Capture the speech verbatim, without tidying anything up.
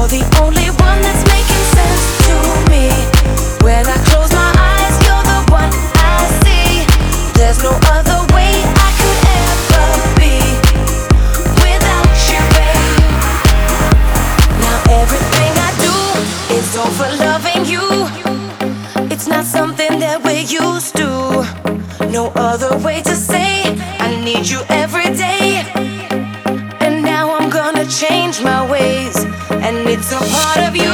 You're the only one that's making sense to me. When I close my eyes, you're the one I see. There's no other way I could ever be without you, babe. Now everything I do is all for loving you. It's not something that we're used to. No other way to say I need you every day. And now I'm gonna change my ways, and it's a part of you.